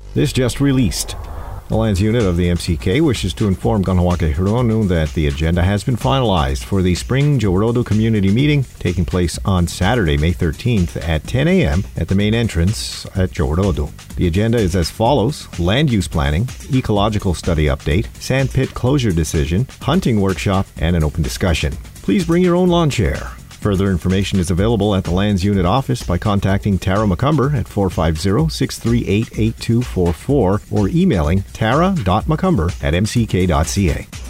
This just released. The Lands Unit of the MCK wishes to inform Kahnawake Hironu that the agenda has been finalized for the Spring Jorodo Community Meeting taking place on Saturday, May 13th at 10 a.m. at the main entrance at Jorodo. The agenda is as follows: land use planning, ecological study update, sandpit closure decision, hunting workshop, and an open discussion. Please bring your own lawn chair. Further information is available at the Lands Unit office by contacting Tara McCumber at 450-638-8244 or emailing tara.mccumber@mck.ca.